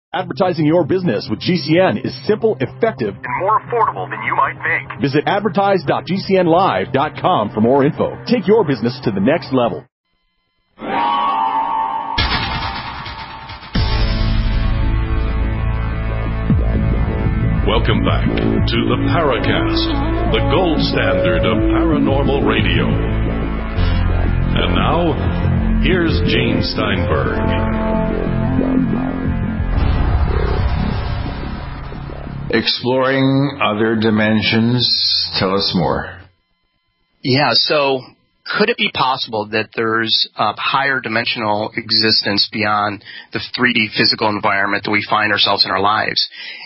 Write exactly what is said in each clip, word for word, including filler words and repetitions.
Advertising your business with G C N is simple, effective, and more affordable than you might think. Visit advertise dot g c n live dot com for more info. Take your business to the next level. Welcome back to the Paracast, the gold standard of paranormal radio. And now, here's Gene Steinberg. Exploring other dimensions. Tell us more. Yeah, so could it be possible that there's a higher dimensional existence beyond the three D physical environment that we find ourselves in our lives?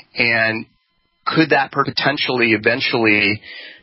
And could that potentially eventually,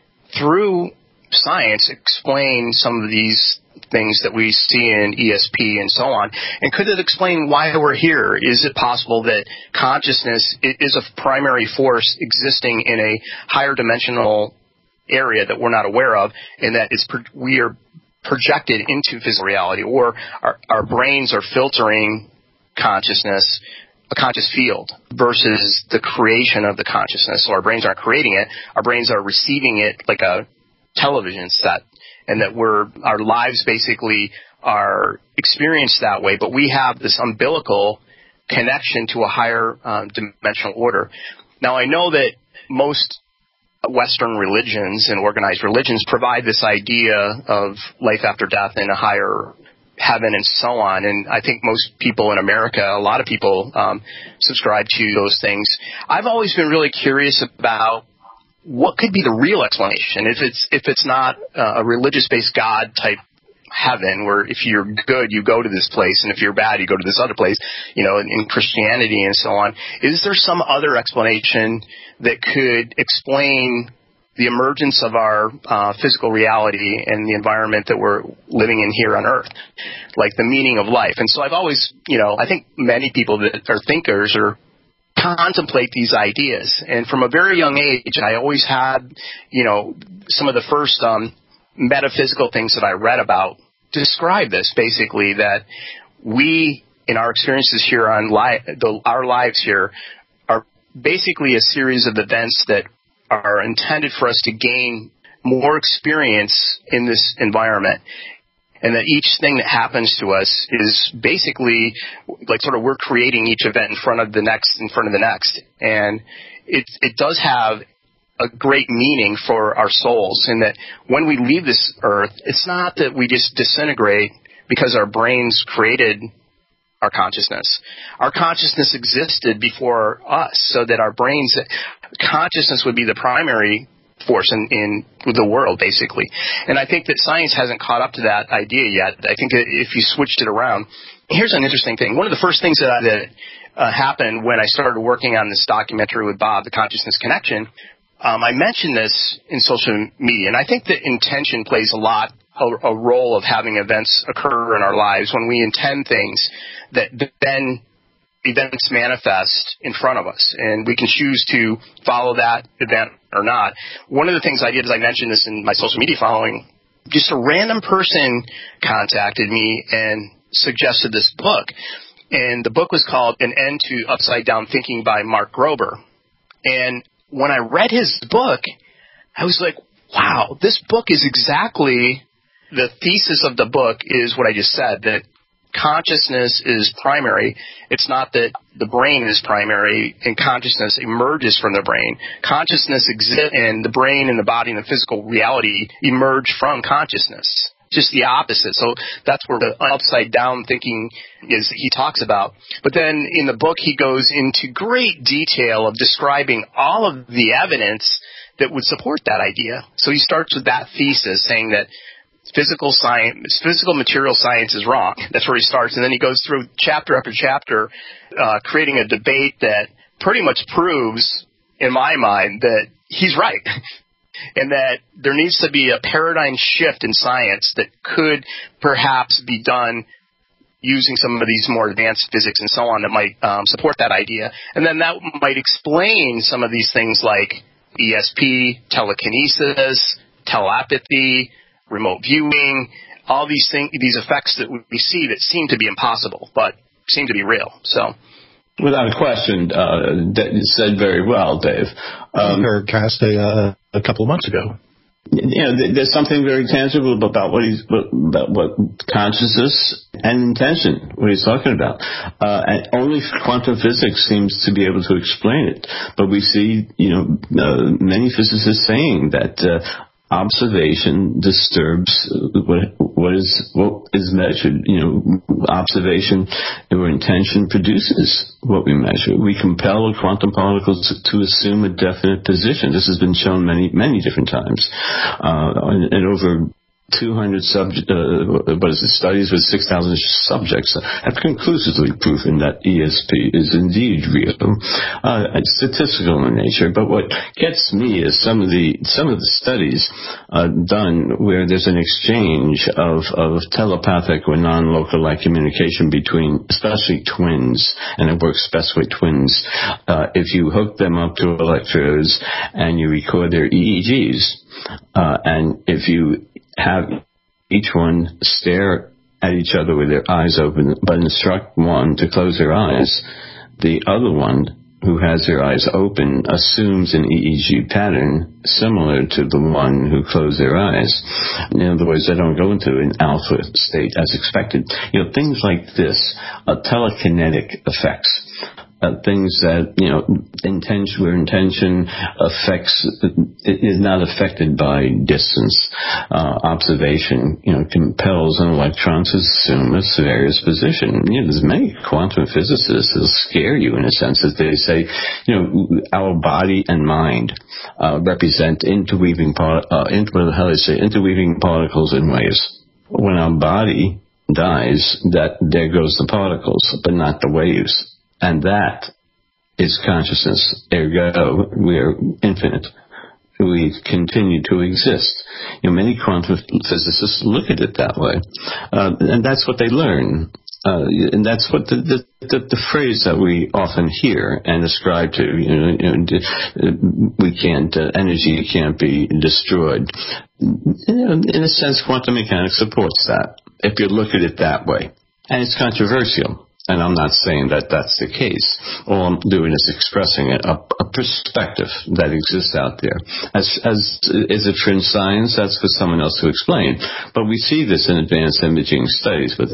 through science, explain some of these things that we see in E S P and so on? And could it explain why we're here? Is it possible that consciousness is a primary force existing in a higher dimensional area that we're not aware of, and that is pro- we are projected into physical reality, or our, our brains are filtering consciousness, a conscious field, versus the creation of the consciousness? So our brains aren't creating it, our brains are receiving it like a television set, and that we're our lives basically are experienced that way, but we have this umbilical connection to a higher um, dimensional order. Now, I know that most Western religions and organized religions provide this idea of life after death and a higher heaven and so on, and I think most people in America, a lot of people um, subscribe to those things. I've always been really curious about what could be the real explanation if it's if it's not uh, a religious-based God type heaven, where if you're good you go to this place, and if you're bad you go to this other place, you know, in, in Christianity and so on. Is there some other explanation that could explain the emergence of our uh, physical reality and the environment that we're living in here on Earth, like the meaning of life? And so I've always, you know, I think many people that are thinkers or contemplate these ideas. And from a very young age, I always had, you know, some of the first um, metaphysical things that I read about describe this, basically, that we, in our experiences here on li- the, our lives here, are basically a series of events that are intended for us to gain more experience in this environment. And that each thing that happens to us is basically like sort of we're creating each event in front of the next, in front of the next. And it it does have a great meaning for our souls, in that when we leave this earth, it's not that we just disintegrate because our brains created our consciousness. Our consciousness existed before us, so that our brains, consciousness would be the primary force in, in the world, basically. And I think that science hasn't caught up to that idea yet. I think that if you switched it around, here's an interesting thing. One of the first things that, I, that uh, happened when I started working on this documentary with Bob, The Consciousness Connection, um, I mentioned this in social media, and I think that intention plays a lot, a, a role of having events occur in our lives when we intend things that then events manifest in front of us, and we can choose to follow that event or not. One of the things I did is I mentioned this in my social media following. Just a random person contacted me and suggested this book, and the book was called An End to Upside Down Thinking by Mark Grober. And when I read his book, I was like, wow, this book is exactly, the thesis of the book is what I just said, that consciousness is primary. It's not that the brain is primary and consciousness emerges from the brain. Consciousness exists, and the brain and the body and the physical reality emerge from consciousness. Just the opposite. So that's where the upside down thinking is, he talks about. But then in the book, he goes into great detail of describing all of the evidence that would support that idea. So he starts with that thesis, saying that Physical science, physical material science is wrong. That's where he starts. And then he goes through chapter after chapter, uh, creating a debate that pretty much proves, in my mind, that he's right. And that there needs to be a paradigm shift in science that could perhaps be done using some of these more advanced physics and so on that might um, support that idea. And then that might explain some of these things like E S P, telekinesis, telepathy, remote viewing, all these things, these effects that we see that seem to be impossible, but seem to be real. So Without a question, uh, said very well, Dave. Um, Paracast a, uh, a couple of months ago. You know, there's something very tangible about what he's about what consciousness and intention, what he's talking about. Uh, and only quantum physics seems to be able to explain it. But we see, you know, uh, many physicists saying that uh, observation disturbs what what is what is measured. You know, observation or intention produces what we measure. We compel quantum particles to, to assume a definite position. This has been shown many many different times, uh, and, and over two hundred subject, uh, what is it, studies with six thousand subjects have conclusively proven that E S P is indeed real, uh, and statistical in nature. But what gets me is some of the some of the studies uh, done where there's an exchange of, of telepathic or non-local-like communication between, especially twins, and it works best with twins. Uh, if you hook them up to electrodes and you record their E E Gs, uh, and if you have each one stare at each other with their eyes open, but instruct one to close their eyes, the other one, who has their eyes open, assumes an E E G pattern similar to the one who closed their eyes. In other words, they don't go into an alpha state as expected. You know, things like this, uh, telekinetic effects. Uh, things that, you know, intention, where intention affects, is not affected by distance. Uh, observation, you know, compels an electron to assume a various position. You know, there's many quantum physicists who scare you in a sense that they say, you know, our body and mind uh, represent interweaving, part, uh, inter, what the hell they say, interweaving particles and waves. When our body dies, that there goes the particles, but not the waves. And that is consciousness. Ergo, we are infinite. We continue to exist. You know, many quantum physicists look at it that way. Uh, and that's what they learn. Uh, and that's what the, the, the, the phrase that we often hear and ascribe to, you know, you know we can't, uh, energy can't be destroyed. You know, in a sense, quantum mechanics supports that, if you look at it that way. And it's controversial. And I'm not saying that that's the case. All I'm doing is expressing a, a perspective that exists out there. As, as is it fringe science? That's for someone else to explain. But we see this in advanced imaging studies with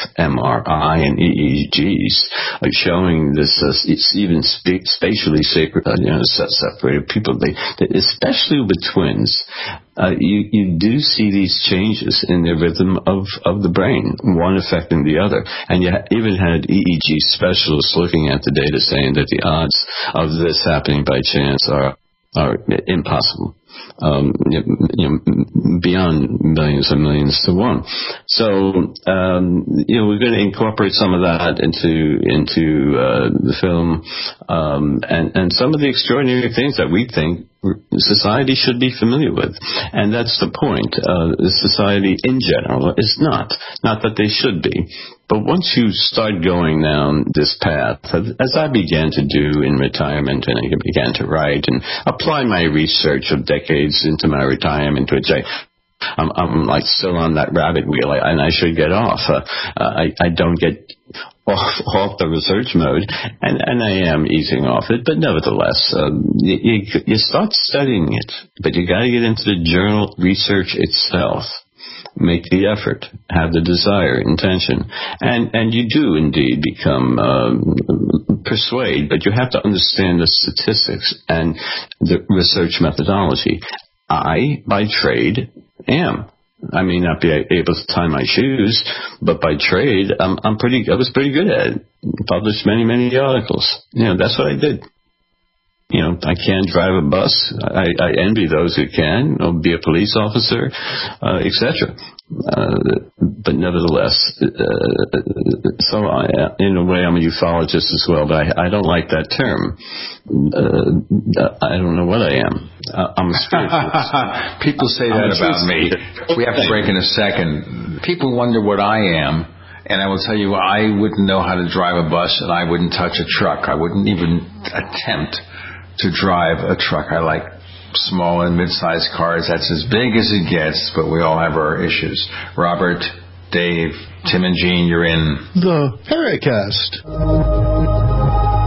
fMRI and E E Gs, like showing this uh, it's even sp- spatially sacred, uh, you know, separated people. They, they, especially with twins. Uh, you, you do see these changes in the rhythm of, of the brain, one affecting the other. And you ha- even had E E G specialists looking at the data saying that the odds of this happening by chance are are impossible. Um, you know, beyond millions and millions to one. So, um, you know, we're going to incorporate some of that into into uh, the film, um, and and some of the extraordinary things that we think society should be familiar with. And that's the point. Uh, society in general is not. Not that they should be. But once you start going down this path, as I began to do in retirement, and I began to write and apply my research of decades into my retirement, which I I'm, I'm like still on that rabbit wheel, and I should get off. Uh, I, I don't get off, off the research mode, and, and I am easing off it, but nevertheless, um, you, you, you start studying it, but you got to get into the journal research itself. Make the effort, have the desire, intention, and and you do indeed become um, persuade, but you have to understand the statistics and the research methodology. I, by trade, am. I may not be able to tie my shoes, but by trade, I'm, I'm pretty. I was pretty good at it. Published many, many articles. You know, that's what I did. You know, I can't drive a bus. I, I envy those who can, or be a police officer, uh, et cetera. Uh, but nevertheless, uh, so I, in a way, I'm a ufologist as well, but I, I don't like that term. Uh, I don't know what I am. Uh, I'm a spiritualist. People say that about me. We have to break in a second. People wonder what I am. And I will tell you, I wouldn't know how to drive a bus, and I wouldn't touch a truck. I wouldn't even attempt to drive a truck. I like small and mid-sized cars. That's as big as it gets, but we all have our issues. Robert, Dave, Tim and Jean, you're in the Paracast.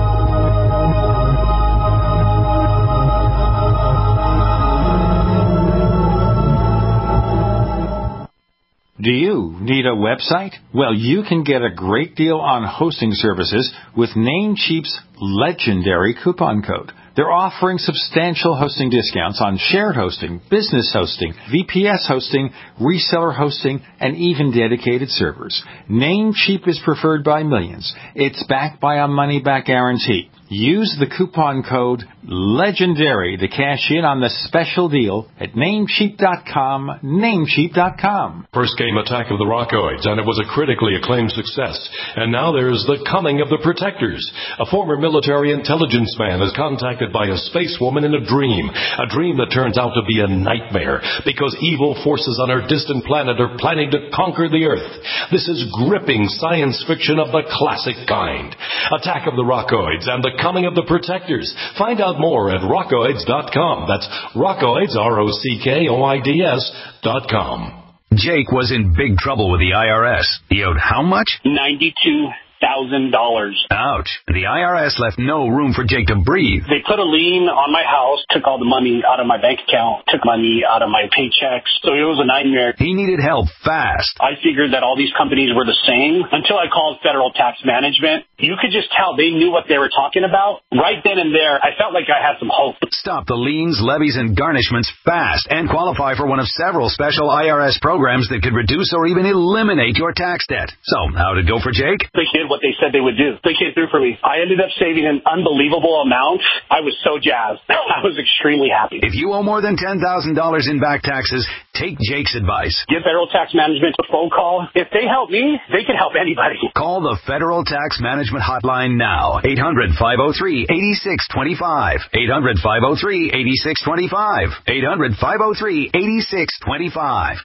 Do you need a website? Well, you can get a great deal on hosting services with Namecheap's legendary coupon code. They're offering substantial hosting discounts on shared hosting, business hosting, V P S hosting, reseller hosting, and even dedicated servers. Namecheap is preferred by millions. It's backed by a money-back guarantee. Use the coupon code LEGENDARY to cash in on the special deal at Namecheap dot com, Namecheap dot com. First came Attack of the Rockoids, and it was a critically acclaimed success. And now there's The Coming of the Protectors. A former military intelligence man is contacted by a space woman in a dream, a dream that turns out to be a nightmare because evil forces on her distant planet are planning to conquer the Earth. This is gripping science fiction of the classic kind. Attack of the Rockoids and The Coming of the Protectors. Find out more at rockoids dot com. That's Rockoids, R O C K O I D S dot com. Jake was in big trouble with the I R S. He owed how much? ninety-two thousand dollars. Ouch. The I R S left no room for Jake to breathe. They put a lien on my house, took all the money out of my bank account, took money out of my paychecks. So it was a nightmare. He needed help fast. I figured that all these companies were the same until I called Federal Tax Management. You could just tell they knew what they were talking about. Right then and there, I felt like I had some hope. Stop the liens, levies, and garnishments fast and qualify for one of several special I R S programs that could reduce or even eliminate your tax debt. So, how'd it go for Jake? They did what they said they would do. They came through for me. I ended up saving an unbelievable amount. I was so jazzed. I was extremely happy. If you owe more than ten thousand dollars in back taxes, take Jake's advice. Give Federal Tax Management a phone call. If they help me, they can help anybody. Call the Federal Tax Management Hotline now. eight hundred, five oh three, eight six two five. eight hundred, five oh three, eight six two five. eight hundred, five oh three, eight six two five.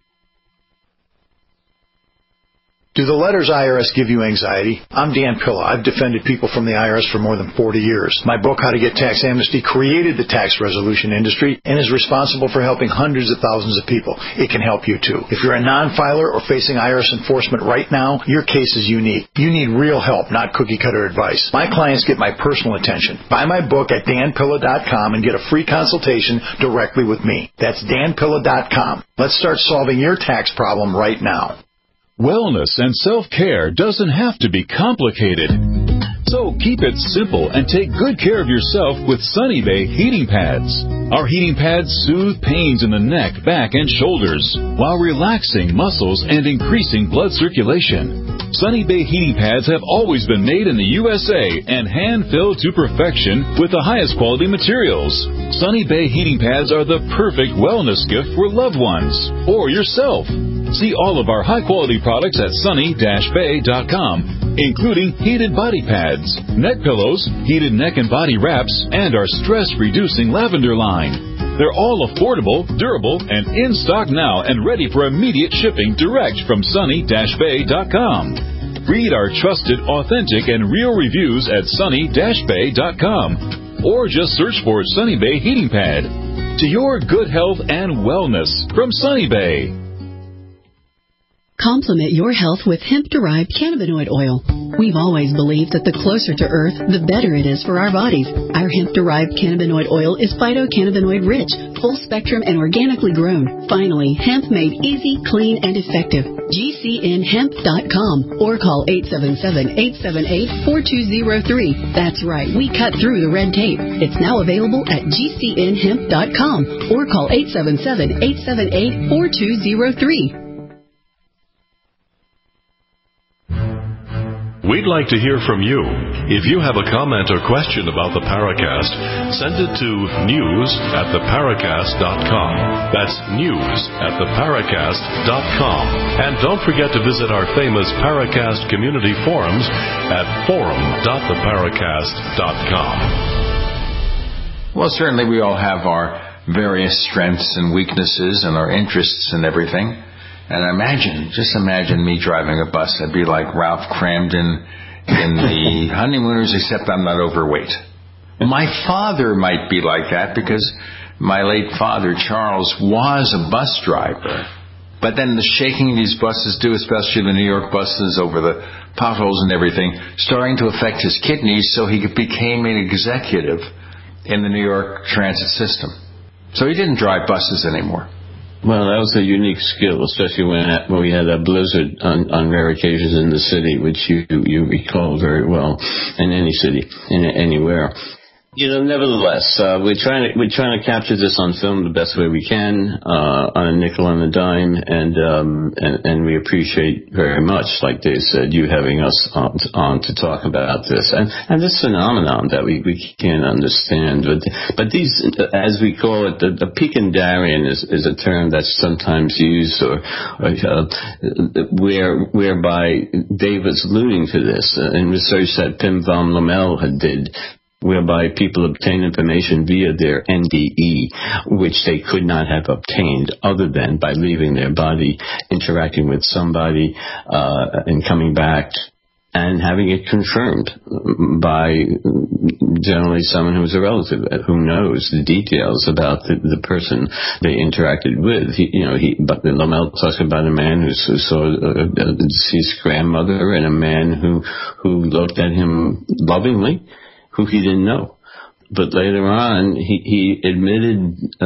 Do the letters I R S give you anxiety? I'm Dan Pilla. I've defended people from the I R S for more than forty years. My book, How to Get Tax Amnesty, created the tax resolution industry and is responsible for helping hundreds of thousands of people. It can help you, too. If you're a non-filer or facing I R S enforcement right now, your case is unique. You need real help, not cookie-cutter advice. My clients get my personal attention. Buy my book at dan pilla dot com and get a free consultation directly with me. That's dan pilla dot com. Let's start solving your tax problem right now. Wellness and self-care doesn't have to be complicated. So keep it simple and take good care of yourself with Sunny Bay heating pads. Our heating pads soothe pains in the neck, back, and shoulders while relaxing muscles and increasing blood circulation. Sunny Bay heating pads have always been made in the U S A and hand-filled to perfection with the highest quality materials. Sunny Bay heating pads are the perfect wellness gift for loved ones or yourself. See all of our high-quality products at sunny dash bay dot com, including heated body pads, neck pillows, heated neck and body wraps, and our stress-reducing lavender line. They're all affordable, durable, and in stock now and ready for immediate shipping direct from sunny dash bay dot com. Read our trusted, authentic, and real reviews at sunny dash bay dot com, or just search for Sunny Bay Heating Pad. To your good health and wellness from Sunny Bay. Complement your health with hemp-derived cannabinoid oil. We've always believed that the closer to Earth, the better it is for our bodies. Our hemp-derived cannabinoid oil is phytocannabinoid-rich, full-spectrum, and organically grown. Finally, hemp made easy, clean, and effective. G C N hemp dot com or call eight seven seven, eight seven eight, four two zero three. That's right, we cut through the red tape. It's now available at G C N hemp dot com or call eight seven seven, eight seven eight, four two zero three. We'd like to hear from you. If you have a comment or question about the Paracast, send it to news at the paracast dot com. That's news at the paracast dot com. And don't forget to visit our famous Paracast community forums at forum dot the paracast dot com. Well, certainly we all have our various strengths and weaknesses and our interests and everything. And imagine, just imagine me driving a bus. I'd be like Ralph Cramden in The Honeymooners, except I'm not overweight. My father might be like that because my late father, Charles, was a bus driver. But then the shaking these buses do, especially the New York buses over the potholes and everything, starting to affect his kidneys, so he became an executive in the New York transit system. So he didn't drive buses anymore. Well, that was a unique skill, especially when when we had a blizzard on, on rare occasions in the city, which you you recall very well in any city, in anywhere. You know, nevertheless, uh, we're trying to we're trying to capture this on film the best way we can, uh, on a nickel and a dime, and um, and, and we appreciate very much, like Dave said, you having us on, on to talk about this and, and this phenomenon that we, we can't understand. But but these, as we call it, the, the Picandarian is, is a term that's sometimes used, or, or uh, where whereby Dave was alluding to this uh, in research that Pim van Lommel had did, whereby people obtain information via their N D E, which they could not have obtained other than by leaving their body, interacting with somebody, uh, and coming back and having it confirmed by generally someone who's a relative who knows the details about the, the person they interacted with. He, you know, he, but Lommel talks about a man who, who saw a, a deceased grandmother and a man who, who looked at him lovingly, who he didn't know. But later on, he, he admitted uh,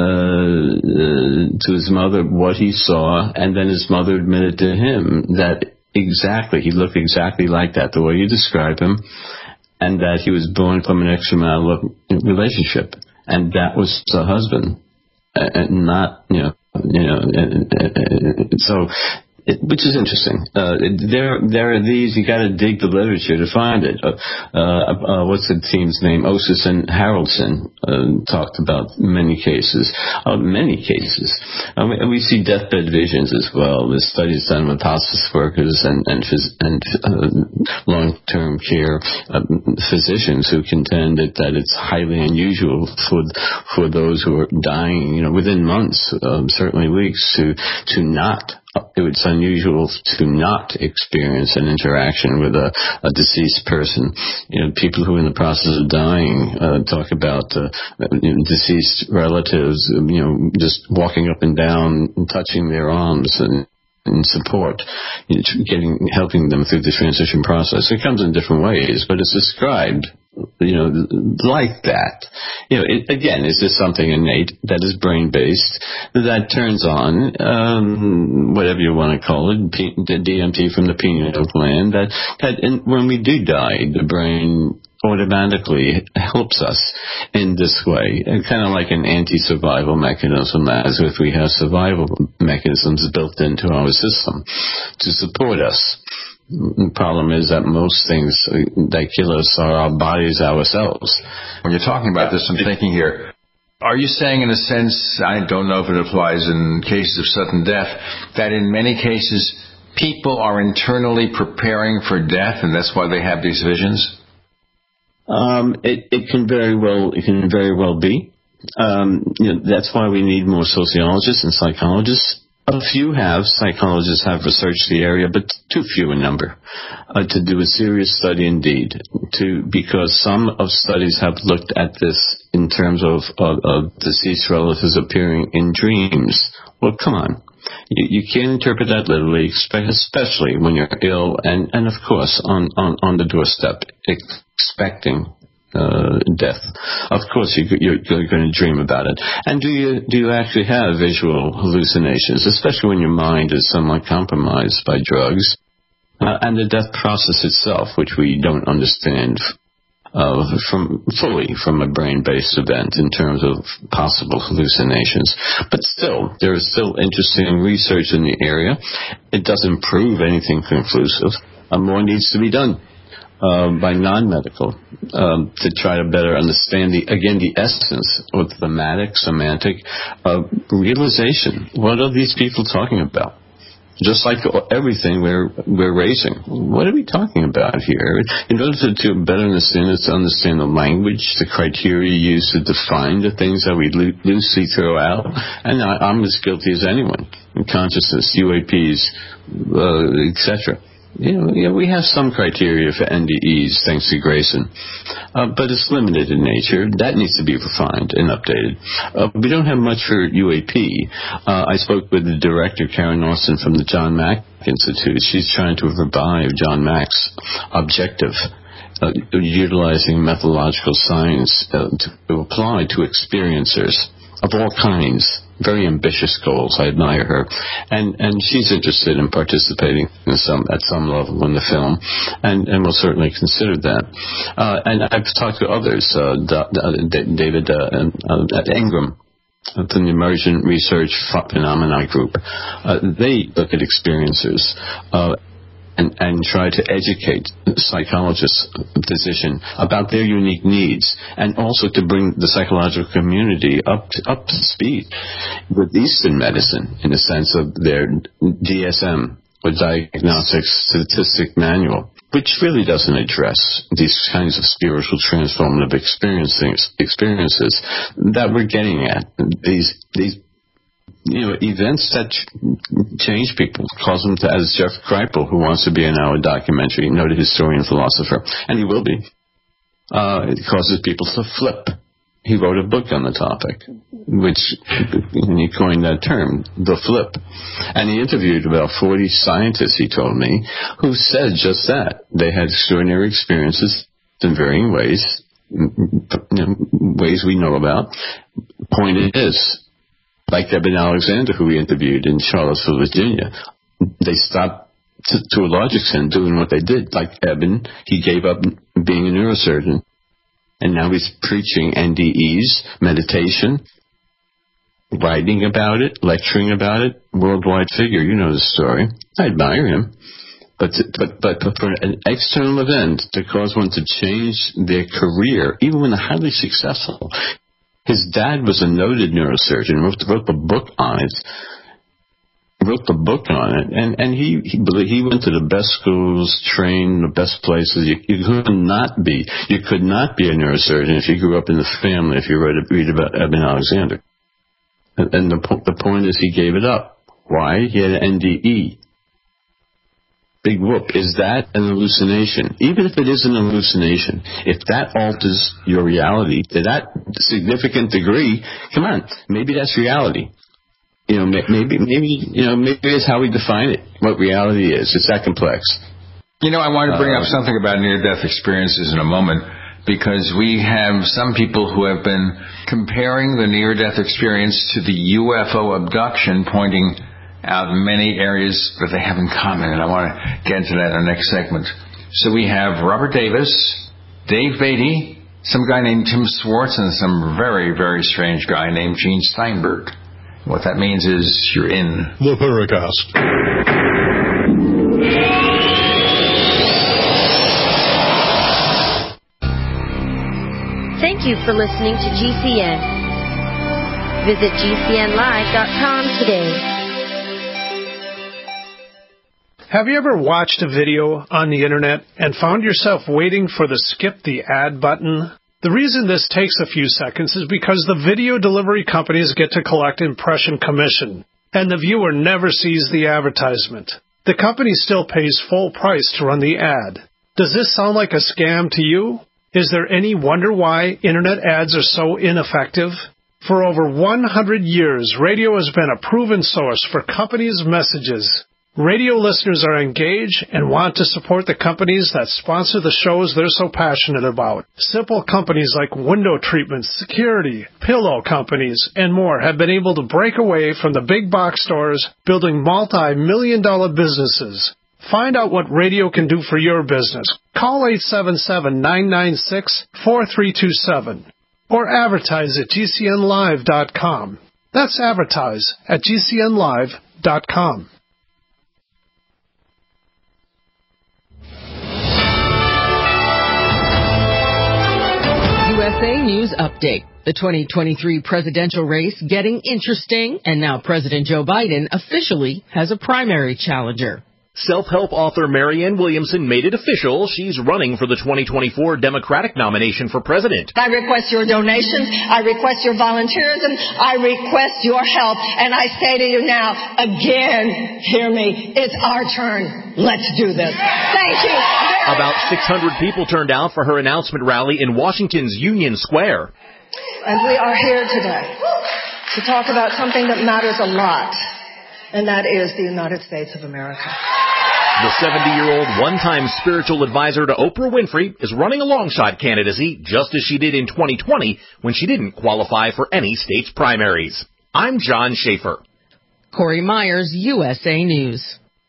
uh, to his mother what he saw, and then his mother admitted to him that exactly, he looked exactly like that, the way you describe him, and that he was born from an extramarital relationship. And that was the husband, and not, you know, you know, and, and, so... It, which is interesting. Uh, there, there are these. You got to dig the literature to find it. Uh, uh, uh, what's the team's name? Osis and Haraldson uh, talked about many cases. Uh, many cases. Uh, we, we see deathbed visions as well. There's studies done with hospice workers and and, phys- and uh, long-term care uh, physicians who contend that, that it's highly unusual for for those who are dying, you know, within months, um, certainly weeks, to to not. It's unusual to not experience an interaction with a, a deceased person. You know, people who are in the process of dying uh, talk about uh, you know, deceased relatives, you know, just walking up and down and touching their arms and in support, you know, getting, helping them through the transition process. It comes in different ways, but it's described, you know, like that. You know, it, again, is this something innate that is brain-based that turns on, um, whatever you want to call it, P, the D M T from the pineal gland, that, that and when we do die, the brain automatically helps us in this way, kind of like an anti-survival mechanism, as if we have survival mechanisms built into our system to support us. The problem is that most things that kill us are our bodies ourselves. When you're talking about this, I'm thinking here, are you saying in a sense, I don't know if it applies in cases of sudden death, that in many cases people are internally preparing for death and that's why they have these visions? Um, it, it can very well, it can very well be. Um, you know, that's why we need more sociologists and psychologists. A few have, psychologists have researched the area, but too few in number uh, to do a serious study indeed. To because some of studies have looked at this in terms of, of, of deceased relatives appearing in dreams. Well, come on. You, you can't interpret that literally, especially when you're ill and, and of course, on, on, on the doorstep, expecting uh, death. Of course, you, you're, you're going to dream about it. And do you do you actually have visual hallucinations, especially when your mind is somewhat compromised by drugs? Uh, and the death process itself, which we don't understand Uh, from fully from a brain-based event in terms of possible hallucinations. But still, there is still interesting research in the area. It doesn't prove anything conclusive. Uh, more needs to be done uh, by non-medical um, to try to better understand, the again, the essence or thematic, semantic uh, realization. What are these people talking about? Just like everything we're we're raising. What are we talking about here? In order to, to better understand it, to understand the language, the criteria used to define the things that we lo- loosely throw out, and I, I'm as guilty as anyone. Consciousness, U A Ps, uh, et cetera. You know, you know, we have some criteria for N D Es, thanks to Grayson, uh, but it's limited in nature. That needs to be refined and updated. Uh, we don't have much for U A P. Uh, I spoke with the director, Karen Austin, from the John Mack Institute. She's trying to revive John Mack's objective, uh, utilizing methodological science uh, to, to apply to experiencers of all kinds, very ambitious goals. I admire her, and and she's interested in participating in some at some level in the film, and and will certainly consider that. Uh, and I've talked to others, uh, D- David uh, uh, Ingram from the Immersion Research Phenomena Group. Uh, they look at experiencers uh, and, and try to educate psychologists, physicians, about their unique needs, and also to bring the psychological community up to, up to speed with Eastern medicine in the sense of their D S M, or Diagnostic Statistic Manual, which really doesn't address these kinds of spiritual transformative experiences, experiences that we're getting at. These, these, you know, events that ch- change people, cause them to, as Jeff Kripal, who wants to be an hour documentary, noted historian philosopher, and he will be, uh, it causes people to flip. He wrote a book on the topic, which, and he coined that term, the flip. And he interviewed about forty scientists, he told me, who said just that. They had extraordinary experiences in varying ways, you know, ways we know about. Point is, like Eben Alexander, who we interviewed in Charlottesville, Virginia, they stopped to, to a large extent doing what they did. Like Eben, he gave up being a neurosurgeon. And now he's preaching N D Es, meditation, writing about it, lecturing about it, worldwide figure. You know the story. I admire him. But, to, but, but, but for an external event to cause one to change their career, even when they're highly successful. His dad was a noted neurosurgeon, wrote, wrote the book on it. wrote the book on it, and, and he, he he went to the best schools, trained the best places. You, you could not be, you could not be a neurosurgeon if you grew up in the family, if you read, read about Eben Alexander. And, and the, the point is he gave it up. Why? He had an N D E. Big whoop. Is that an hallucination? Even if it is an hallucination, if that alters your reality to that significant degree, come on, maybe that's reality. You know, maybe, maybe, you know, maybe it's how we define it, what reality is. It's that complex. You know, I want to bring uh, up something about near-death experiences in a moment, because we have some people who have been comparing the near-death experience to the U F O abduction, pointing out many areas that they have in common, and I want to get into that in the next segment. So we have Robert Davis, Dave Beatty, some guy named Tim Swartz, and some very, very strange guy named Gene Steinberg. What that means is you're in the Paracast. Thank you for listening to G C N. Visit G C N live dot com today. Have you ever watched a video on the internet and found yourself waiting for the skip the ad button? The reason this takes a few seconds is because the video delivery companies get to collect impression commission, and the viewer never sees the advertisement. The company still pays full price to run the ad. Does this sound like a scam to you? Is there any wonder why internet ads are so ineffective? For over one hundred years, radio has been a proven source for companies' messages. Radio listeners are engaged and want to support the companies that sponsor the shows they're so passionate about. Simple companies like window treatments, security, pillow companies, and more have been able to break away from the big box stores, building multi-million dollar businesses. Find out what radio can do for your business. Call eight seven seven, nine nine six, four three two seven or advertise at G C N live dot com. That's advertise at G C N live dot com. U S A News Update. The twenty twenty-three presidential race getting interesting, and now President Joe Biden officially has a primary challenger. Self-help author Marianne Williamson made it official. She's running for the twenty twenty-four Democratic nomination for president. I request your donations. I request your volunteerism. I request your help. And I say to you now, again, hear me, it's our turn. Let's do this. Thank you. About six hundred people turned out for her announcement rally in Washington's Union Square. And we are here today to talk about something that matters a lot, and that is the United States of America. The seventy-year-old one-time spiritual advisor to Oprah Winfrey is running alongside candidacy just as she did in twenty twenty when she didn't qualify for any state's primaries. I'm John Schaefer. Corey Myers, U S A News.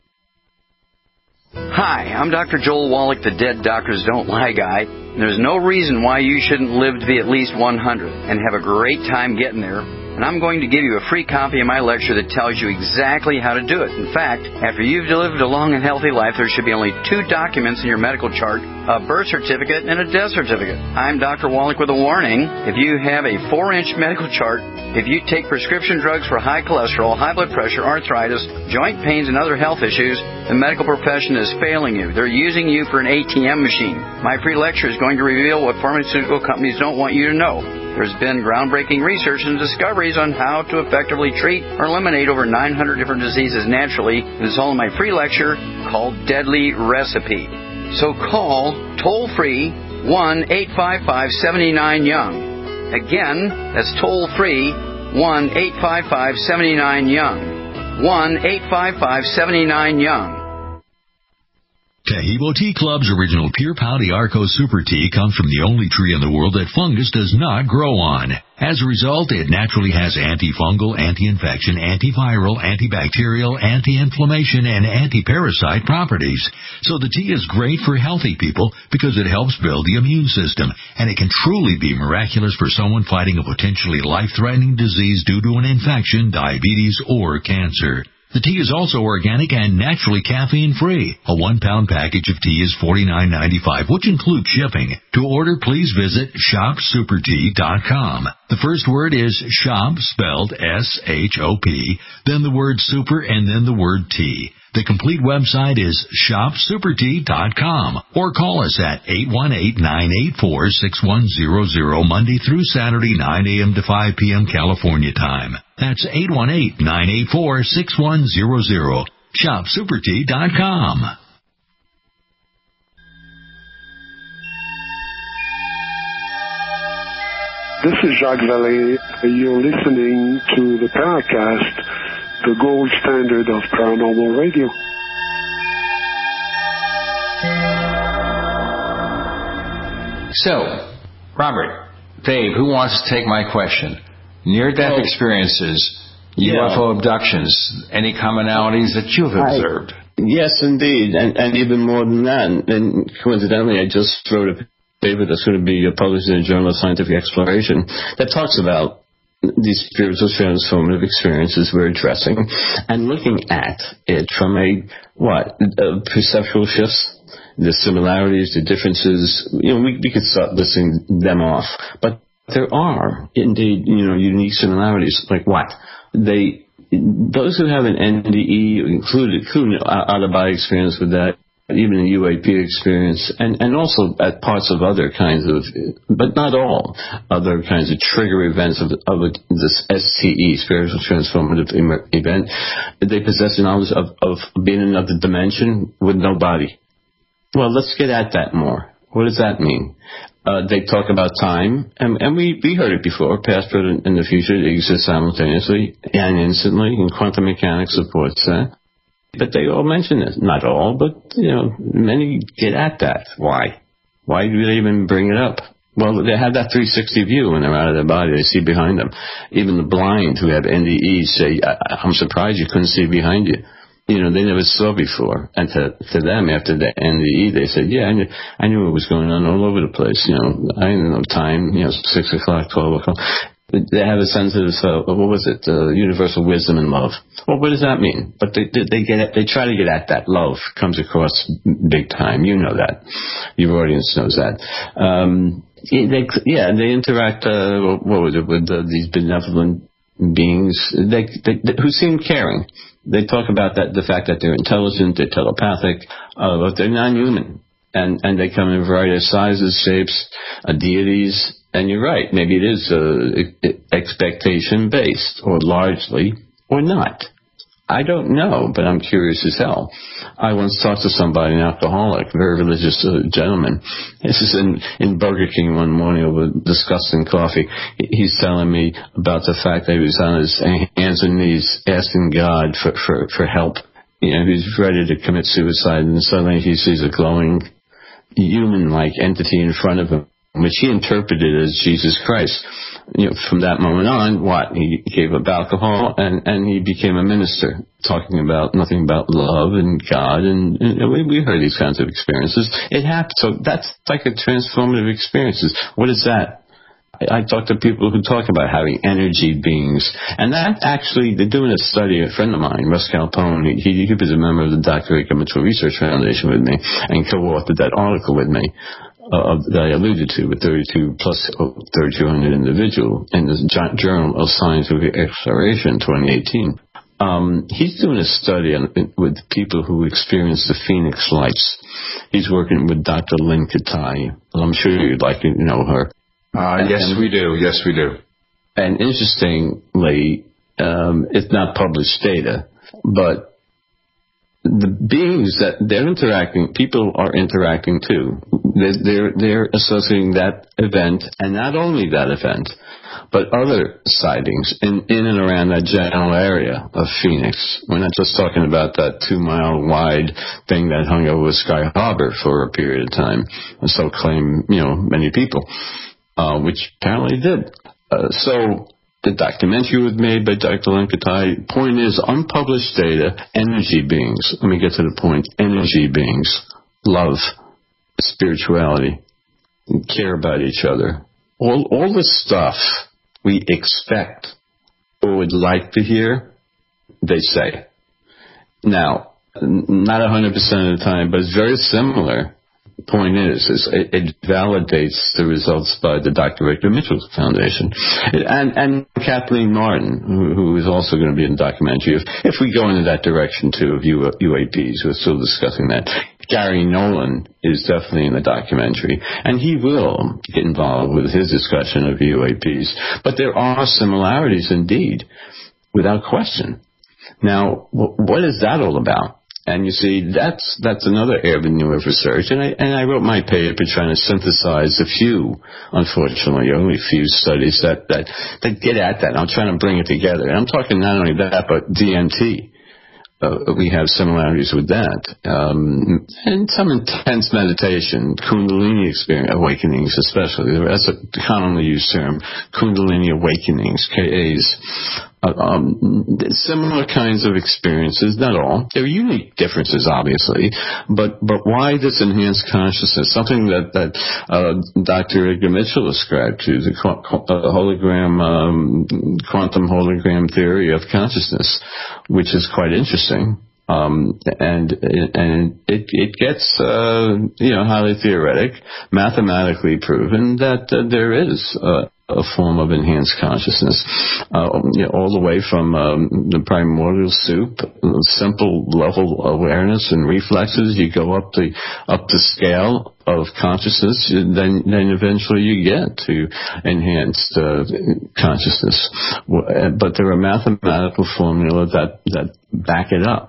Hi, I'm Doctor Joel Wallach, the Dead Doctors Don't Lie guy. There's no reason why you shouldn't live to be at least one hundred and have a great time getting there. And I'm going to give you a free copy of my lecture that tells you exactly how to do it. In fact, after you've lived a long and healthy life, there should be only two documents in your medical chart, a birth certificate and a death certificate. I'm Doctor Wallach with a warning. If you have a four-inch medical chart, if you take prescription drugs for high cholesterol, high blood pressure, arthritis, joint pains, and other health issues, the medical profession is failing you. They're using you for an A T M machine. My free lecture is going to reveal what pharmaceutical companies don't want you to know. There's been groundbreaking research and discoveries on how to effectively treat or eliminate over nine hundred different diseases naturally. This is all in my free lecture called Deadly Recipe. So call toll-free one eight five five, seven nine, young. Again, that's toll-free one eight five five, seven nine, young. one eight five five, seven nine, young. Taheebo Tea Club's original Pure Pau d'Arco Super Tea comes from the only tree in the world that fungus does not grow on. As a result, it naturally has antifungal, anti-infection, antiviral, antibacterial, anti-inflammation, and anti-parasite properties. So the tea is great for healthy people because it helps build the immune system, and it can truly be miraculous for someone fighting a potentially life-threatening disease due to an infection, diabetes, or cancer. The tea is also organic and naturally caffeine-free. A one-pound package of tea is forty-nine ninety-five, which includes shipping. To order, please visit shop super tea dot com. The first word is shop, spelled S H O P, then the word super, and then the word tea. The complete website is shop super tea dot com, or call us at eight one eight, nine eight four, six one zero zero Monday through Saturday, nine a.m. to five p.m. California time. That's eight one eight, nine eight four, six one zero zero. shop super tea dot com. This is Jacques Vallée. You're listening to the Paracast, the gold standard of paranormal radio. So, Robert, Dave, who wants to take my question? Near-death oh, experiences, yeah. U F O abductions, any commonalities that you've observed? I, yes, indeed, and, and even more than that. And coincidentally, I just wrote a paper that's going to be published in the Journal of Scientific Exploration that talks about these spiritual transformative experiences we're addressing and looking at it from a, what, uh, perceptual shifts, the similarities, the differences. You know, we, we could start listing them off, but there are indeed, you know, unique similarities. Like what? They, those who have an N D E included, including out-of-body experience with that, even a U A P experience, and, and also at parts of other kinds of, but not all, other kinds of trigger events of, of a, this S T E, spiritual transformative event. They possess knowledge of, of being in another dimension with no body. Well, let's get at that more. What does that mean? Uh, they talk about time, and, and we, we heard it before, past, present, and the future. They exist simultaneously and instantly, and quantum mechanics supports that. But they all mention it. Not all, but, you know, many get at that. Why? Why do they even bring it up? Well, they have that three sixty view when they're out of their body. They see behind them. Even the blind who have N D Es say, I- I'm surprised you couldn't see behind you. You know, they never saw before. And to, to them, after the N D E, they said, yeah, I knew, I knew what was going on all over the place. You know, I didn't know time, you know, six o'clock, twelve o'clock. They have a sense of, uh, what was it, uh, universal wisdom and love. Well, what does that mean? But they, they, they get at, they try to get at that. Love comes across big time. You know that. Your audience knows that. Um, they, yeah, they interact, uh, what was it, with uh, these benevolent beings they, they, they, who seem caring. They talk about that, the fact that they're intelligent, they're telepathic, uh, but they're non-human. And, and they come in a variety of sizes, shapes, uh, deities. And you're right, maybe it is uh, expectation-based, or largely, or not. I don't know, but I'm curious as hell. I once talked to somebody, an alcoholic, very religious uh, gentleman. This is in, in Burger King one morning over disgusting coffee. He's telling me about the fact that he was on his hands and knees asking God for, for, for help. You know, he's ready to commit suicide, and suddenly he sees a glowing, human-like entity in front of him, which he interpreted as Jesus Christ. you know, from that moment on, what? He gave up alcohol and, and he became a minister, talking about nothing about love and God. And, and we, we heard these kinds of experiences. It happened. So that's like a transformative experiences. What is that? I, I talk to people who talk about having energy beings. And that actually, they're doing a study, a friend of mine, Russ Calpone, he, he was a member of the Doctor Edgar Mitchell Research Foundation with me and co-authored that article with me. Uh, that I alluded to, with thirty-two plus thirty-two hundred individual in the Journal of Scientific Exploration twenty eighteen. Um, he's doing a study on, with people who experience the Phoenix Lights. He's working with Doctor Lynn Katai. Well, I'm sure you'd like to know her. Uh, yes, and, we do. Yes, we do. And interestingly, um, it's not published data, but the beings that they're interacting, people are interacting too. They're, they're, they're associating that event, and not only that event, but other sightings in, in and around that general area of Phoenix. We're not just talking about that two-mile wide thing that hung over Sky Harbor for a period of time, and so claim, you know, many people, uh, which apparently did. Uh, so the documentary was made by Doctor Lynn Katai. Point is, unpublished data, energy beings. Let me get to the point. Energy beings, love, spirituality, care about each other. All, all the stuff we expect or would like to hear, they say. Now, not one hundred percent of the time, but it's very similar. The point is, is it, it validates the results by the Doctor Edgar Mitchell Foundation. And, and Kathleen Martin, who, who is also going to be in the documentary, if, if we go into that direction too of U, UAPs, we're still discussing that. Gary Nolan is definitely in the documentary, and he will get involved with his discussion of U A Ps. But there are similarities indeed, without question. Now, w- what is that all about? And you see, that's that's another avenue of research. And I and I wrote my paper trying to synthesize a few, unfortunately, only a few studies that, that, that get at that. I'm trying to bring it together. And I'm talking not only that, but D M T. Uh, we have similarities with that. Um, and some intense meditation, Kundalini experience, awakenings especially. That's a commonly used term, Kundalini awakenings, K As. Uh, um, similar kinds of experiences, not all. There are unique differences, obviously, but but why this enhanced consciousness? Something that that uh, Doctor Edgar Mitchell ascribed to, the qu- uh, hologram, um, quantum hologram theory of consciousness, which is quite interesting. Um, and and it it gets uh, you know highly theoretic, mathematically proven that uh, there is uh, a form of enhanced consciousness, uh, you know, all the way from um, the primordial soup, simple level awareness and reflexes. You go up the up the scale of consciousness, then then eventually you get to enhanced uh, consciousness. But there are mathematical formulas that that back it up.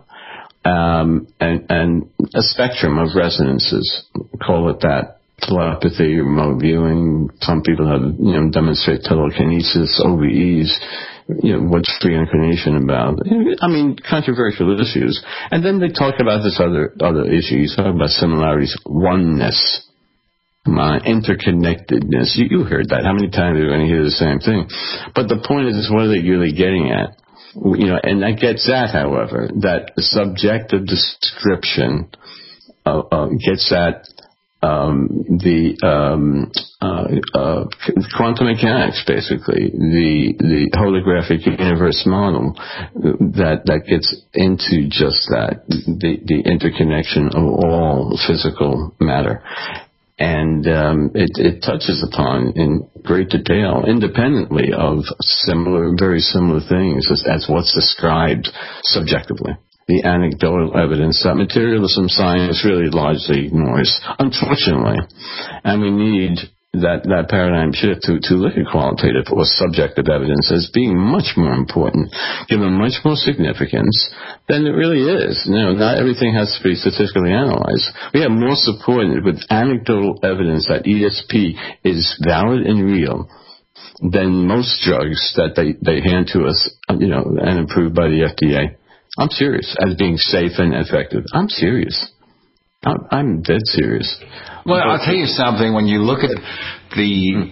Um, and, and a spectrum of resonances, call it that. Telepathy, remote viewing. Some people have, you know, demonstrate telekinesis, O V Es. You know, what's reincarnation about? I mean, controversial issues. And then they talk about this other other issue. You talk about similarities, oneness, uh, interconnectedness. You, you heard that. How many times are you going to hear the same thing? But the point is, what are they really getting at? You know, and that gets at, however, that subjective description uh, uh, gets at um, the um, uh, uh, quantum mechanics, basically, the the holographic universe model that that gets into just that, the the interconnection of all physical matter. And um, it, it touches upon in great detail, independently of similar, very similar things as, as what's described subjectively. The anecdotal evidence that materialism science really largely ignores, unfortunately. And we need that, that paradigm shift to, to look at qualitative or subjective evidence as being much more important, given much more significance than it really is. You know, not everything has to be statistically analyzed. We have more support with anecdotal evidence that E S P is valid and real than most drugs that they, they hand to us, you know, and approved by the F D A. I'm serious, as being safe and effective. I'm serious. I'm, I'm dead serious. Well, I'll tell you something. When you look at the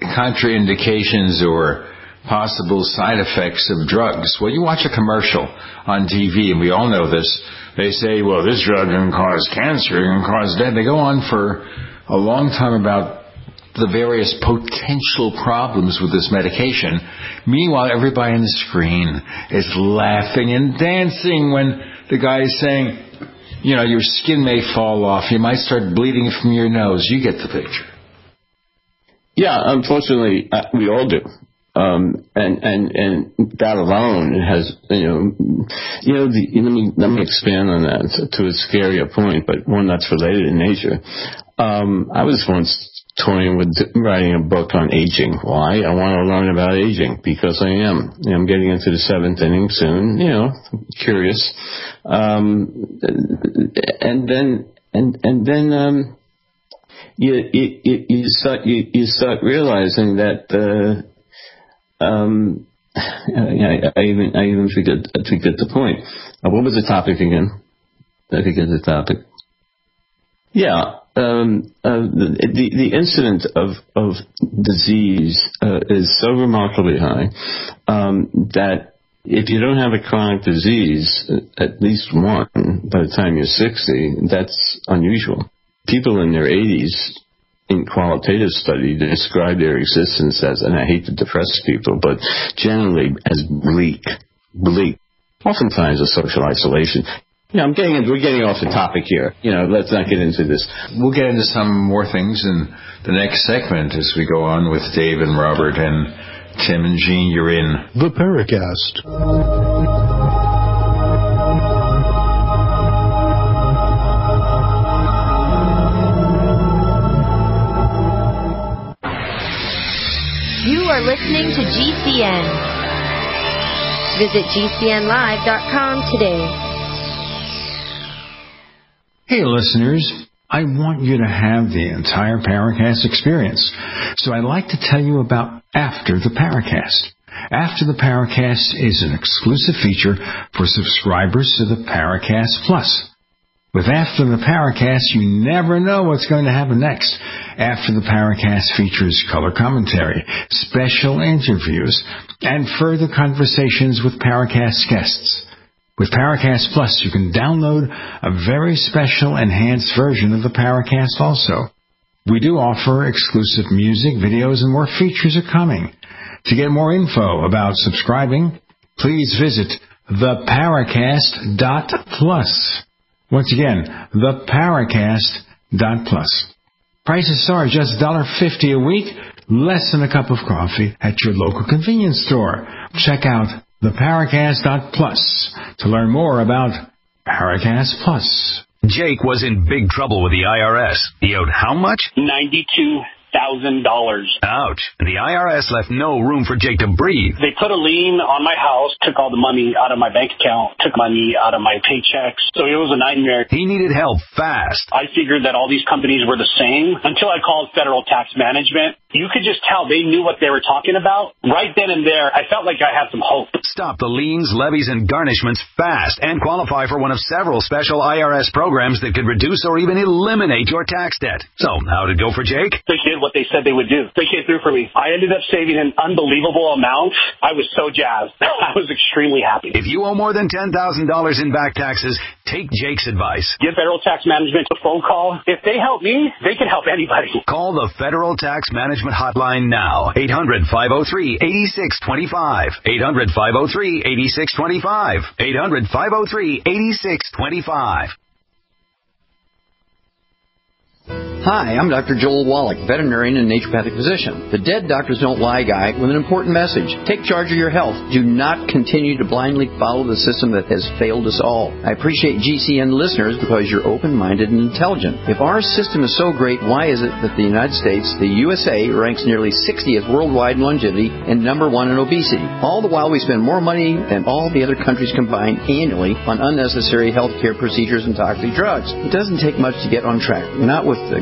contraindications or possible side effects of drugs. Well, you watch a commercial on T V, and we all know this. They say, well, this drug can cause cancer, it can cause death. They go on for a long time about the various potential problems with this medication. Meanwhile, everybody on the screen is laughing and dancing when the guy is saying, you know, your skin may fall off, you might start bleeding from your nose. You get the picture. Yeah, unfortunately, uh, we all do. Um, and, and, and that alone has, you know, you know, the, let me, let me expand on that to, to a scarier point, but one that's related in nature. Um, I was once toying with writing a book on aging. Why? I want to learn about aging because I am. You know, I'm getting into the seventh inning soon, you know, curious. Um, and then, and, and then, um, you, you, you start, you, you start realizing that, uh, Um, I, I even I even forget I forget the point. Uh, what was the topic again? I forget the topic. Yeah, um, uh, the, the the incidence of of disease uh, is so remarkably high um, that if you don't have a chronic disease, at least one by the time you're sixty, that's unusual. People in their eighties, in qualitative study, describe their existence as, and I hate to depress people, but generally as bleak, bleak. Oftentimes a social isolation. You know, I'm getting, we're getting off the topic here. You know, let's not get into this. We'll get into some more things in the next segment as we go on with Dave and Robert and Tim and Jean. You're in the Paracast. You are listening to G C N. Visit G C N live dot com today. Hey, listeners. I want you to have the entire Paracast experience. So I'd like to tell you about After the Paracast. After the Paracast is an exclusive feature for subscribers to the Paracast Plus. With After the Paracast, you never know what's going to happen next. After the Paracast features color commentary, special interviews, and further conversations with Paracast guests. With Paracast Plus, you can download a very special enhanced version of the Paracast also. We do offer exclusive music, videos, and more features are coming. To get more info about subscribing, please visit the paracast dot plus. Once again, the paracast dot plus. Prices are just one dollar fifty a week, less than a cup of coffee at your local convenience store. Check out the paracast dot plus to learn more about Paracast Plus. Jake was in big trouble with the I R S. He owed how much? ninety-two thousand dollars. Ouch. The I R S left no room for Jake to breathe. They put a lien on my house, took all the money out of my bank account, took money out of my paychecks. So it was a nightmare. He needed help fast. I figured that all these companies were the same until I called Federal Tax Management. You could just tell they knew what they were talking about. Right then and there, I felt like I had some hope. Stop the liens, levies, and garnishments fast and qualify for one of several special I R S programs that could reduce or even eliminate your tax debt. So, how'd it go for Jake? They did what they said they would do. They came through for me. I ended up saving an unbelievable amount. I was so jazzed. I was extremely happy. If you owe more than ten thousand dollars in back taxes, take Jake's advice. Give Federal Tax Management a phone call. If they help me, they can help anybody. Call the Federal Tax Management Hotline now. eight hundred, five oh three, eight six two five. eight hundred, five oh three, eight six two five. eight hundred, five oh three, eight six two five. Hi, I'm Doctor Joel Wallach, veterinarian and naturopathic physician. The Dead Doctors Don't Lie guy with an important message. Take charge of your health. Do not continue to blindly follow the system that has failed us all. I appreciate G C N listeners because you're open-minded and intelligent. If our system is so great, why is it that the United States, the U S A, ranks nearly sixtieth worldwide in longevity and number one in obesity? All the while we spend more money than all the other countries combined annually on unnecessary health care procedures and toxic drugs. It doesn't take much to get on track. Not with the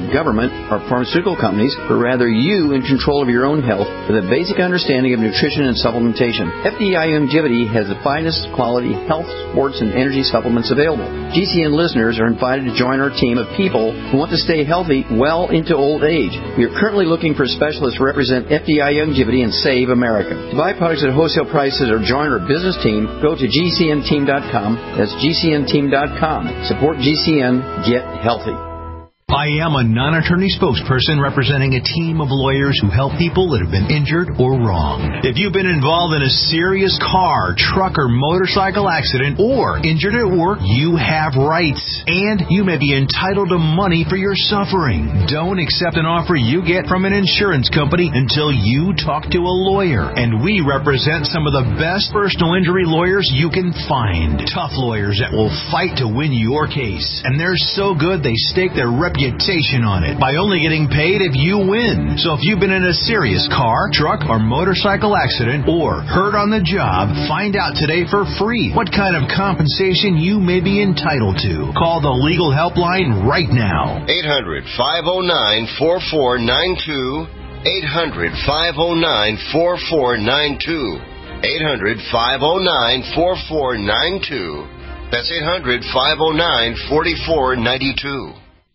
government or pharmaceutical companies, but rather you in control of your own health with a basic understanding of nutrition and supplementation. F D I Longevity has the finest quality health, sports, and energy supplements available. G C N listeners are invited to join our team of people who want to stay healthy well into old age. We are currently looking for specialists to represent F D I Longevity and Save America. To buy products at wholesale prices or join our business team, go to G C N team dot com. That's G C N team dot com. Support G C N. Get healthy. I am a non-attorney spokesperson representing a team of lawyers who help people that have been injured or wronged. If you've been involved in a serious car, truck, or motorcycle accident or injured at work, you have rights, and you may be entitled to money for your suffering. Don't accept an offer you get from an insurance company until you talk to a lawyer, and we represent some of the best personal injury lawyers you can find. Tough lawyers that will fight to win your case, and they're so good they stake their reputation on it by only getting paid if you win. So if you've been in a serious car, truck, or motorcycle accident or hurt on the job, find out today for free what kind of compensation you may be entitled to. Call the legal helpline right now. eight hundred, five oh nine, four four nine two. eight hundred, five oh nine, four four nine two. eight hundred, five oh nine, four four nine two. That's eight hundred, five oh nine, four four nine two.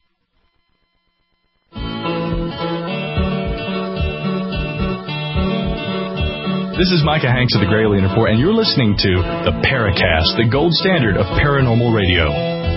This is Micah Hanks of the Gralien Report, and you're listening to the Paracast, the gold standard of paranormal radio.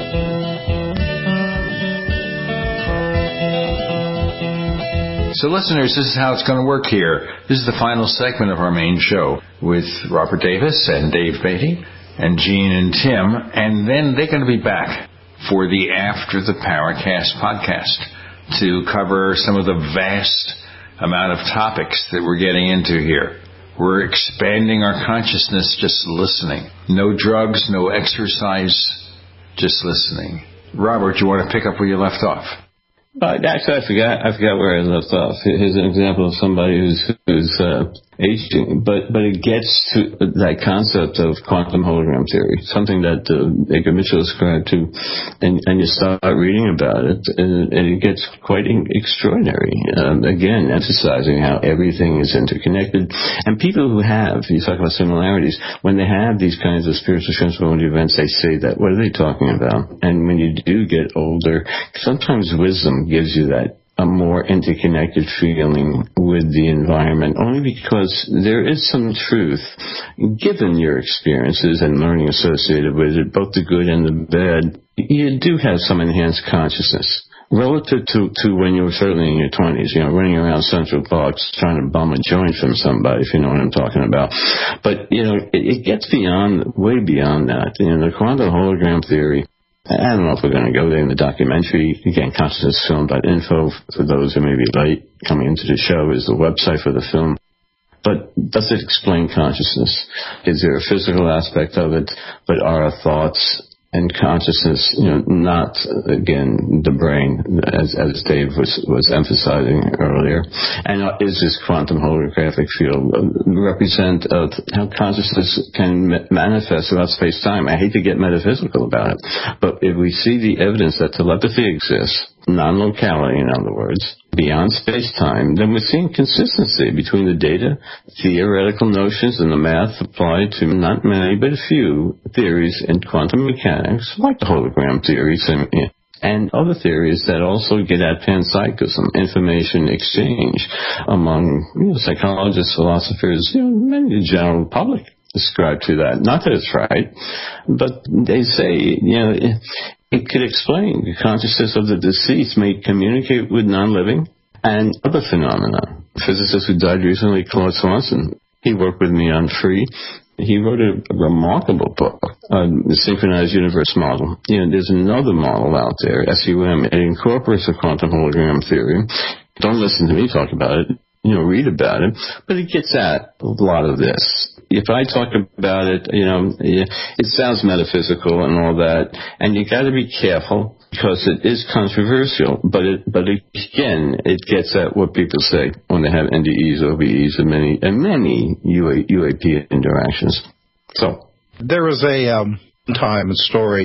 So listeners, this is how it's going to work here. This is the final segment of our main show with Robert Davis and Dave Beatty and Gene and Tim, and then they're going to be back for the After the Paracast podcast to cover some of the vast amount of topics that we're getting into here. We're expanding our consciousness just listening. No drugs, no exercise, just listening. Robert, you want to pick up where you left off? Uh, actually, I forgot. I forgot where I left off. Here's an example of somebody who's who's uh, aging, but but it gets to that concept of quantum hologram theory, something that uh, Baker Mitchell ascribed to, and and you start reading about it, and, and it gets quite extraordinary. Um, again, emphasizing how everything is interconnected, and people who have, you talk about similarities, when they have these kinds of spiritual transformative events, they say that. What are they talking about? And when you do get older, sometimes wisdom gives you that a more interconnected feeling with the environment, only because there is some truth, given your experiences and learning associated with it, both the good and the bad. You do have some enhanced consciousness relative to, to when you were certainly in your twenties, you know, running around Central Park trying to bum a joint from somebody, if you know what I'm talking about. But, you know, it, it gets beyond, way beyond that. You know, the quantum hologram theory, I don't know if we're going to go there in the documentary. Again, consciousnessfilm.info, for those who may be late coming into the show, is the website for the film. But does it explain consciousness? Is there a physical aspect of it? But are our thoughts and consciousness, you know, not, again, the brain, as as Dave was, was emphasizing earlier? And uh, is this quantum holographic field uh, represent uh, how consciousness can ma- manifest throughout space-time? I hate to get metaphysical about it, but if we see the evidence that telepathy exists, non-locality, in other words, beyond space-time, then we're seeing consistency between the data, theoretical notions, and the math applied to not many, but a few theories in quantum mechanics, like the hologram theories, and, and other theories that also get at panpsychism, information exchange among, you know, psychologists, philosophers, you know, many the general public ascribe to that. Not that it's right, but they say, you know, it, it could explain the consciousness of the deceased may communicate with non-living and other phenomena. A physicist who died recently, Claude Swanson, he worked with me on Free. He wrote a, a remarkable book on the synchronized universe model. You know, there's another model out there, S U M. It incorporates the quantum hologram theory. Don't listen to me talk about it. You know, read about it. But it gets at a lot of this. If I talk about it, you know, it sounds metaphysical and all that, and you got to be careful because it is controversial. But it, but again, it gets at what people say when they have N D Es, O B Es, and many and many U A P interactions. So there was a um, time a story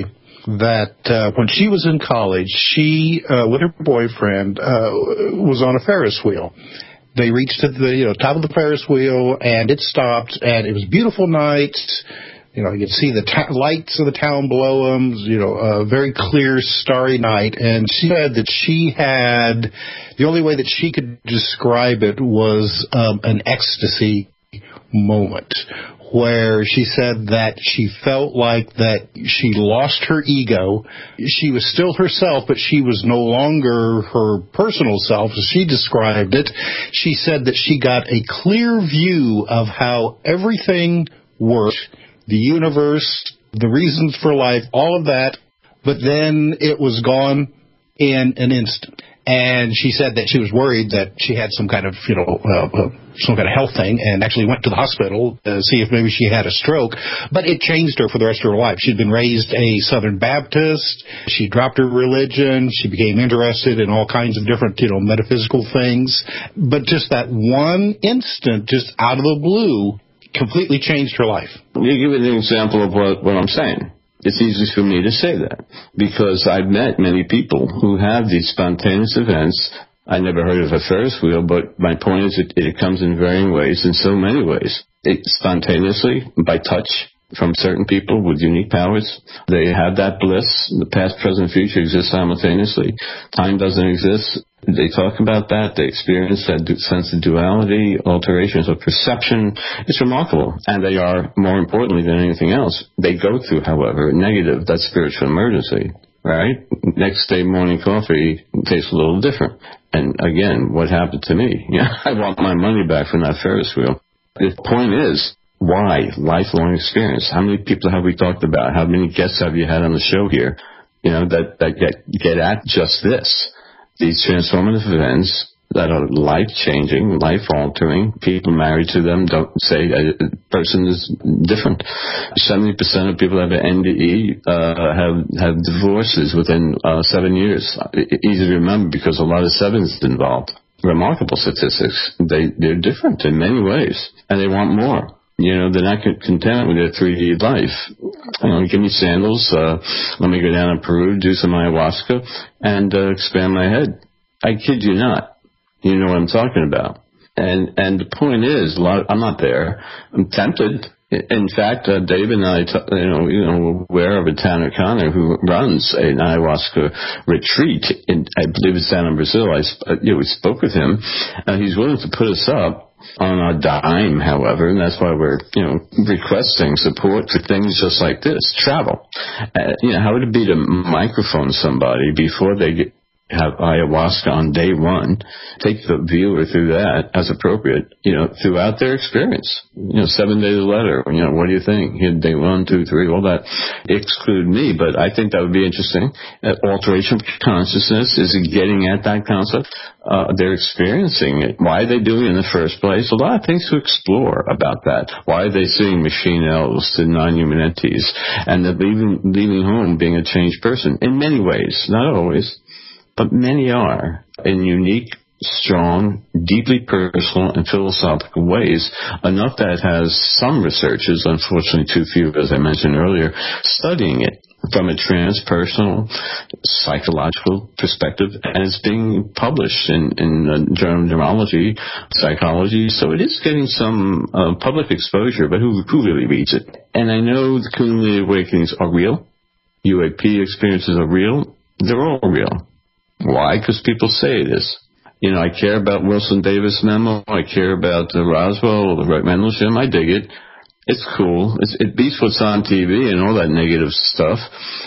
that uh, when she was in college, she, uh, with her boyfriend, uh, was on a Ferris wheel. They reached to the you know, top of the Ferris wheel, and it stopped, and it was a beautiful night. You know, you could see the ta- lights of the town below them, you know, a very clear, starry night. And she said that she had, the only way that she could describe it was um, an ecstasy moment, where she said that she felt like that she lost her ego. She was still herself, but she was no longer her personal self, as she described it. She said that she got a clear view of how everything worked, the universe, the reasons for life, all of that, but then it was gone in an instant. And she said that she was worried that she had some kind of, you know, uh, uh, some kind of health thing, and actually went to the hospital to see if maybe she had a stroke. But it changed her for the rest of her life. She'd been raised a Southern Baptist. She dropped her religion. She became interested in all kinds of different, you know, metaphysical things. But just that one instant, just out of the blue, completely changed her life. You give an example of what, what I'm saying. It's easy for me to say that because I've met many people who have these spontaneous events. I never heard of a Ferris wheel, but my point is it, it comes in varying ways, in so many ways. It spontaneously, by touch, from certain people with unique powers. They have that bliss. The past, present, future exist simultaneously. Time doesn't exist. They talk about that. They experience that sense of duality, alterations of perception. It's remarkable. And they are, more importantly than anything else, they go through, however, negative, that spiritual emergency, right? Next day morning coffee tastes a little different. And again, what happened to me? Yeah, I want my money back from that Ferris wheel. The point is, why? Lifelong experience. How many people have we talked about? How many guests have you had on the show here, you know, that, that get, get at just this? These transformative events that are life-changing, life-altering. People married to them don't say a person is different. seventy percent of people that have an N D E uh, have have divorces within uh, seven years. Easy to remember because a lot of sevens involved. Remarkable statistics. They, they're different in many ways, and they want more. You know, they're not content with their three D life. You know, give me sandals, uh, let me go down to Peru, do some ayahuasca, and uh, expand my head. I kid you not. You know what I'm talking about. And and the point is, a lot, I'm not there. I'm tempted. In fact, uh, Dave and I, t- you know, you know, we're aware of a Tanner Connor who runs an ayahuasca retreat in, I believe it's down in Brazil. I, uh, you know, we spoke with him. Uh, he's willing to put us up on our dime, however, and that's why we're, you know, requesting support for things just like this. Travel. Uh, you know, how would it be to microphone somebody before they get, have ayahuasca on day one, take the viewer through that as appropriate, you know, throughout their experience. You know, seven days later, you know, what do you think? Here, day one, two, three, all that. Exclude me, but I think that would be interesting. Uh, alteration of consciousness, is it getting at that concept? Uh, they're experiencing it. Why are they doing it in the first place? A lot of things to explore about that. Why are they seeing machine elves to non-human entities? And they're leaving, leaving home being a changed person in many ways, not always. But many are, in unique, strong, deeply personal and philosophical ways, enough that has some researchers, unfortunately too few, as I mentioned earlier, studying it from a transpersonal, psychological perspective, and it's being published in, in uh, Journal of Neurology, Psychology, so it is getting some uh, public exposure, but who, who really reads it? And I know the Kundalini awakenings are real, U A P experiences are real, they're all real. Why? Because people say it is. You know, I care about Wilson Davis memo. I care about uh, Roswell, the Right Mendelsohn. I dig it. It's cool. It's, it beats what's on T V and all that negative stuff.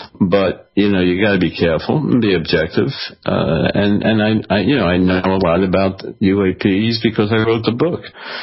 But, you know, you got to be careful and be objective. Uh, and, and I, I, you know, I know a lot about U A Ps because I wrote the book.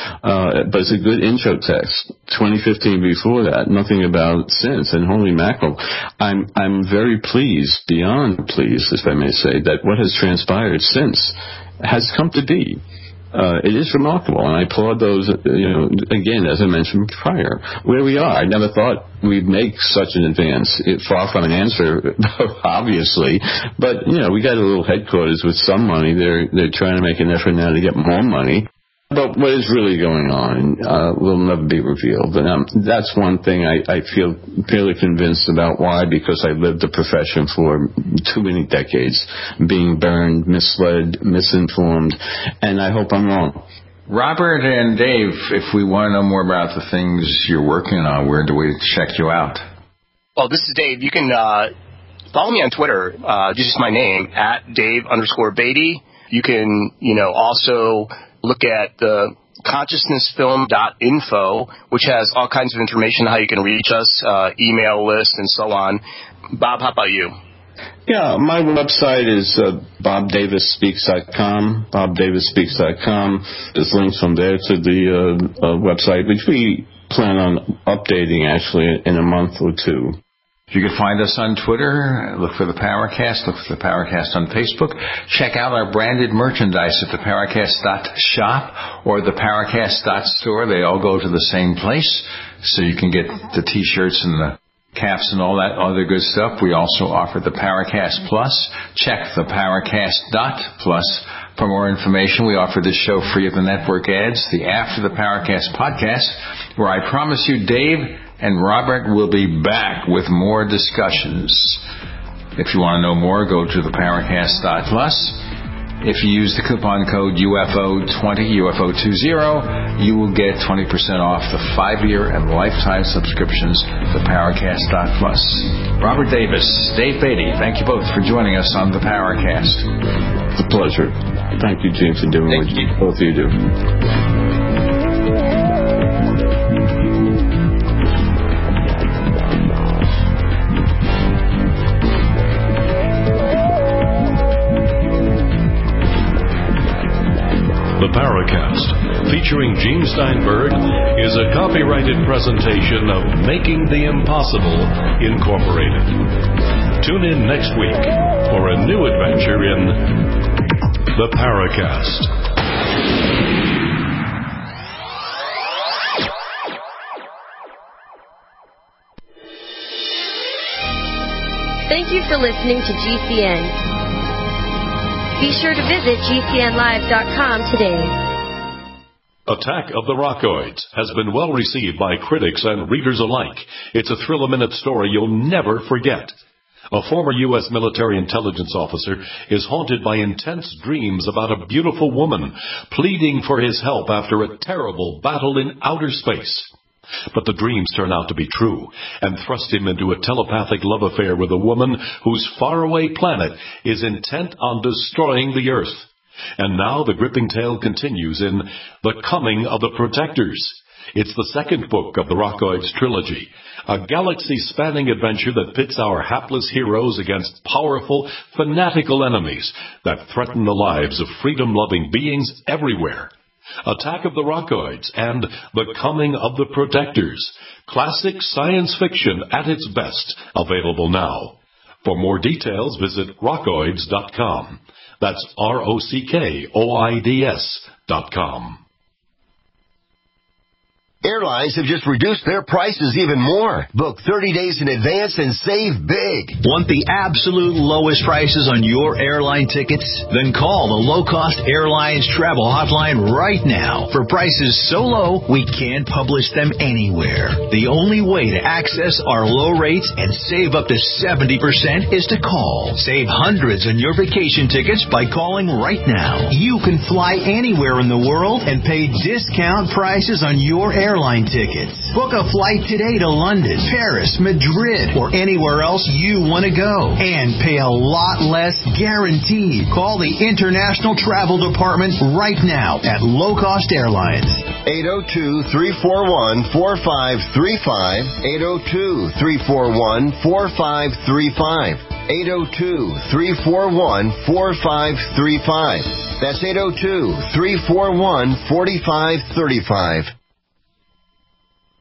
Uh, but it's a good intro text. twenty fifteen before that, nothing about since. And holy mackerel, I'm, I'm very pleased, beyond pleased, if I may say, that what has transpired since has come to be. Uh, it is remarkable, and I applaud those, you know, again, as I mentioned prior, where we are. I never thought we'd make such an advance. It, far from an answer, obviously, but, you know, we got a little headquarters with some money. They're, they're trying to make an effort now to get more money. But what is really going on uh, will never be revealed. And um, that's one thing I, I feel fairly convinced about. Why? Because I lived the profession for too many decades, being burned, misled, misinformed, and I hope I'm wrong. Robert and Dave, if we want to know more about the things you're working on, where do we check you out? Well, this is Dave. You can uh, follow me on Twitter, uh, just my name, at Dave underscore Beatty. You can, you know, also look at the consciousness film dot info, which has all kinds of information, how you can reach us, uh, email list, and so on. Bob, how about you? Yeah, my website is uh, bob davis speaks dot com, bob davis speaks dot com. There's links from there to the uh, uh, website, which we plan on updating, actually, in a month or two. You can find us on Twitter. Look for the Paracast. Look for the Paracast on Facebook. Check out our branded merchandise at the paracast dot shop or the paracast dot store. They all go to the same place, so you can get the T-shirts and the caps and all that other good stuff. We also offer the Paracast Plus. Check the paracast dot plus for more information. We offer this show free of the network ads, the After the Paracast podcast, where I promise you Dave and Robert will be back with more discussions. If you want to know more, go to the paracast dot plus. If you use the coupon code U F O twenty, U F O twenty, you will get twenty percent off the five-year and lifetime subscriptions to Paracast dot plus. Robert Davis, Dave Beatty, thank you both for joining us on the Paracast. It's a pleasure. Thank you, Gene, for doing thank what you. both of you do. The Paracast, featuring Gene Steinberg, is a copyrighted presentation of Making the Impossible, Incorporated. Tune in next week for a new adventure in The Paracast. Thank you for listening to G C N. Be sure to visit G C N live dot com today. Attack of the Rockoids has been well received by critics and readers alike. It's a thrill-a-minute story you'll never forget. A former U S military intelligence officer is haunted by intense dreams about a beautiful woman pleading for his help after a terrible battle in outer space. But the dreams turn out to be true and thrust him into a telepathic love affair with a woman whose faraway planet is intent on destroying the Earth. And now the gripping tale continues in The Coming of the Protectors. It's the second book of the Rockoids trilogy, a galaxy-spanning adventure that pits our hapless heroes against powerful, fanatical enemies that threaten the lives of freedom-loving beings everywhere. Attack of the Rockoids and The Coming of the Protectors. Classic science fiction at its best. Available now. For more details, visit rockoids dot com. That's R O C K O I D S dot com. Airlines have just reduced their prices even more. Book thirty days in advance and save big. Want the absolute lowest prices on your airline tickets? Then call the Low Cost Airlines Travel Hotline right now for prices so low we can't publish them anywhere. The only way to access our low rates and save up to seventy percent is to call. Save hundreds on your vacation tickets by calling right now. You can fly anywhere in the world and pay discount prices on your airline Airline tickets. Book a flight today to London, Paris, Madrid, or anywhere else you want to go. And pay a lot less guaranteed. Call the International Travel Department right now at Low Cost Airlines. eight oh two, three four one, four five three five. eight oh two, three four one, four five three five. eight oh two, three four one, four five three five. That's eight oh two, three four one, four five three five.